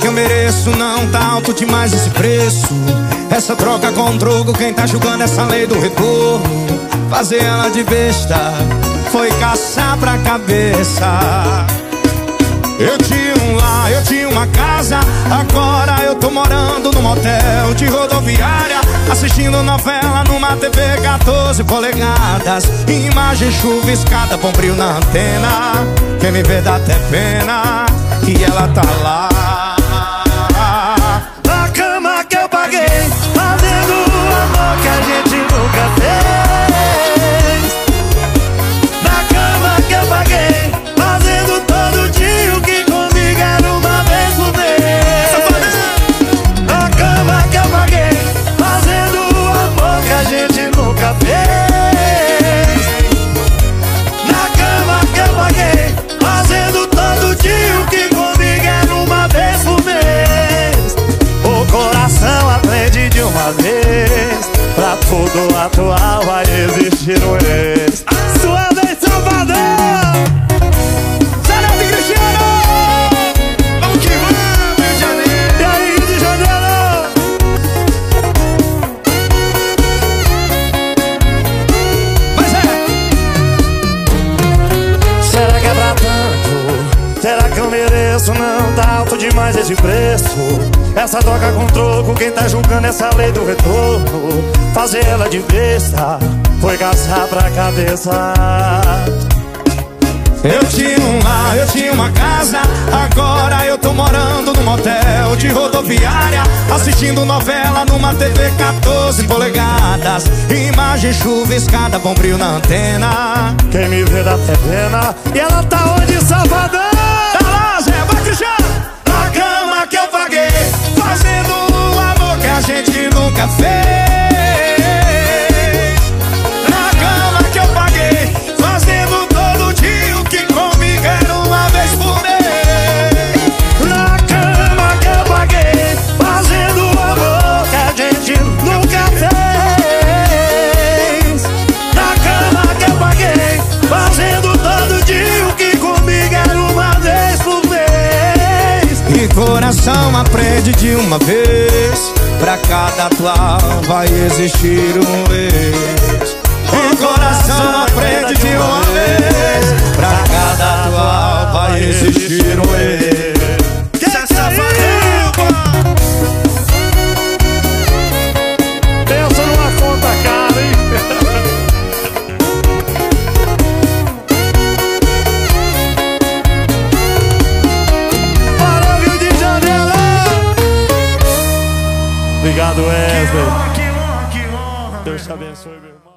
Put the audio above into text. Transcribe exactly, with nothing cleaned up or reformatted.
eu mereço? Não tá alto demais esse preço. Essa troca com troco, quem tá julgando essa lei do retorno? Fazer ela de besta foi caçar pra cabeça. Eu tinha um lar, eu tinha uma casa, agora eu tô morando num motel de rodoviária, assistindo novela numa T V quatorze polegadas. Imagem chuviscada, bom brilho na antena. Quem me vê dá até pena, e ela tá lá na cama que eu paguei, fazendo o amor que a gente nunca fez. Na cama que eu paguei, fazendo todo dia o que comigo era uma vez por mês. Na cama que eu paguei, fazendo o amor que a gente nunca fez. Na cama que eu paguei, fazendo todo dia o que comigo era uma vez por mês. O coração aprende de uma vez, pra tudo atual vai existir um ex. Sua vez, Salvador! Salve, Cristiano! Vamos que vamos, Rio de Janeiro! E aí, Rio de Janeiro? Mas é! Será que é pra tanto? Será que eu mereço? Não tá alto demais esse preço. Essa troca com troco, quem tá julgando essa lei do retorno? Fazer ela de besta foi caçar pra cabeça. Eu tinha um lar, eu tinha uma casa, agora eu tô morando num motel de rodoviária, assistindo novela numa T V quatorze polegadas. Imagem chuviscada, bom brilho na antena. Quem me vê dá até pena, e ela tá onde, Salvador? Tá lá, Zé, vai que já! Na cama que eu paguei, fazendo o amor que a gente nunca fez. Na cama que eu paguei, fazendo todo dia o que comigo era uma vez por mês. Na cama que eu paguei, fazendo o amor que a gente nunca fez. Na cama que eu paguei, fazendo todo dia o que comigo era uma vez por mês. E coração aprende de uma vez, pra cada atual vai existir um ex. E coração aprende de uma vez, pra cada atual vai existir um ex. Que é safadão, pô? Pensa numa conta cara, hein? Para o Rio de Janeiro! Obrigado, Wesley. Que honra, que honra, que honra. Deus te abençoe, meu irmão.